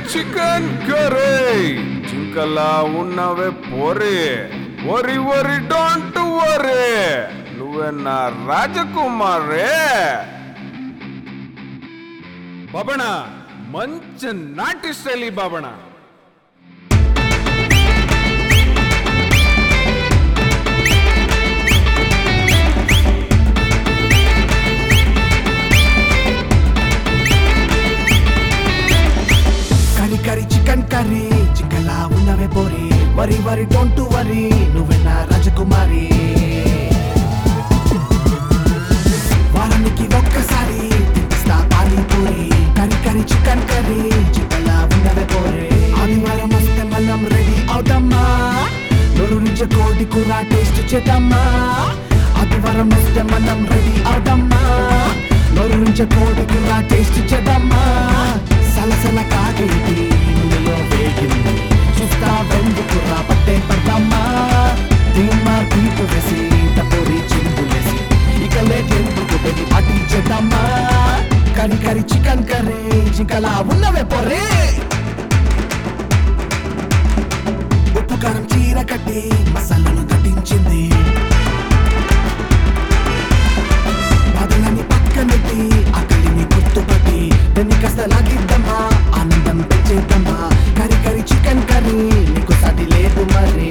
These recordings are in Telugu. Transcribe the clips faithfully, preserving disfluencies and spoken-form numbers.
చికెన్ కర్రీ జింకలా ఉన్నవే పోరే వరి వరి డోంట్ వరీ నువ్వే నా రాజకుమారే బాబణ మంచి నాటి శైలి బాబణ కరి చికెన్ కర్రీ చిక్కలా ఉన్నవే పోరి వరి వరి డోంట్ వరీ నువ్వే నా రాజకుమారి వారానికి ఒక్కసారి తినిపిస్తా పానీపూరి కరి కరి చికెన్ కర్రీ చిక్కలా ఉన్నవే పోరి ఆదివారం వస్తే మనం రెడీ అవుతామా నోరు నుంచి కోడి కూర టేస్ట్ చేద్దామా ఆదివారం వస్తే మనం రెడీ అవుతామా నోరు నుంచి కోడి కూర టేస్ట్ చేద్దామా సలసల కాగేటి నూనెలో వేగింది చూస్తా వెందుకు రాబట్టే పడ్డామా ధీమా తీపు వేసి టపోరి చిందులేసి ఇక లేకెందుకు పెట్టి పాటి చేద్దామా కరి కరి చికెన్ కర్రీ జింకలా ఉన్నవే పొర్రే ఉప్పు కారం చీర కట్టి మసాలాను దట్టించింది బాధలని పక్కనెట్టి అక్కడిని గుర్తుపట్టి దాన్ని కాస్త లాగిద్దామా ఆనందం పెంచేద్దామా కరి కరి చికెన్ కర్రీ నీకు సాటి లేదు మరి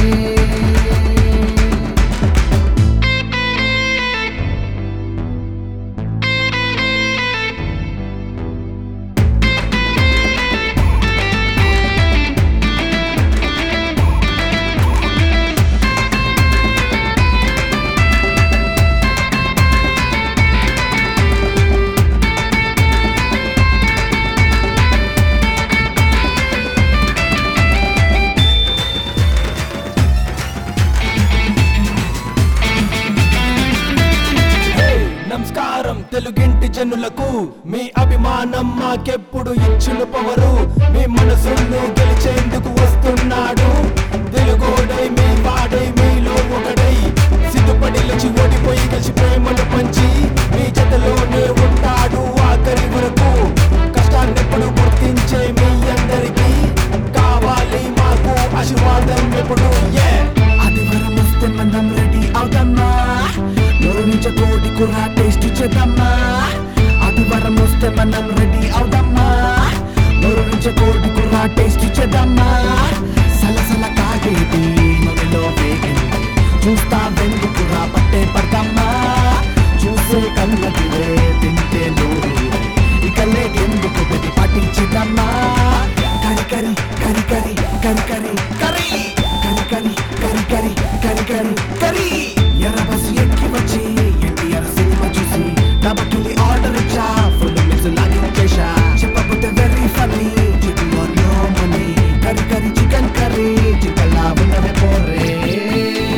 నమస్కారం తెలుగింటి జనులకు మీ అభిమానం మాకెప్పుడు ఇచ్చిన పవరు మీ మనసును గెలిచేందుకు వస్తున్నాడు తెలుగోడై మీ వాడై మీలో ఒకడై సిద్ధపడి లేచి ఓడిపోయి కలిసి ప్రేమను పంచి మీ జతలోనే ఉంటాడు ఆఖరి వరకు కష్టాన్ని ఎప్పుడు గుర్తించే మీ అందరికీ కావాలి మాకు ఆశీర్వాదం ఎప్పుడు ఆదివారం వస్తే మనం రెడీ అవుతామా నోరు నుంచి కోడి కూర టేస్ట్ చేద్దామా ఆదివారం వస్తే మనం రెడీ అవుదామా నోరు నుంచి కోడి కూర టేస్ట్ చేద్దామా సలసల కాగేటి నూనెలో వేగింది చూస్తా వెందుకు రాబట్టే పడతామా చూసే కళ్ళకివే తింటే నూరు ఇక లేకెందుకు పెట్టి పాటించేద్దామా కరి కరి కరి కరి కరి కరి కరి కరి కరి కరి కరి కరి కరి ఎర్ర బస్సు ఎక్కి వచ్చి ఎన్టీఆర్ సినిమా చూసి డబ్బుకి ఆర్డర్ ఇచ్చా ఫుల్ మిక్స్ లాగించేసా చెప్పకపోతే వెరీ ఫన్నీ చికెన్లో no money curry curry chicken curry చికెన్లా ఉన్నవే పోరే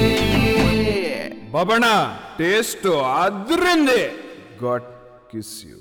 బాబణ టేస్ట్ అదిరింది గాడ్ కిస్ యూ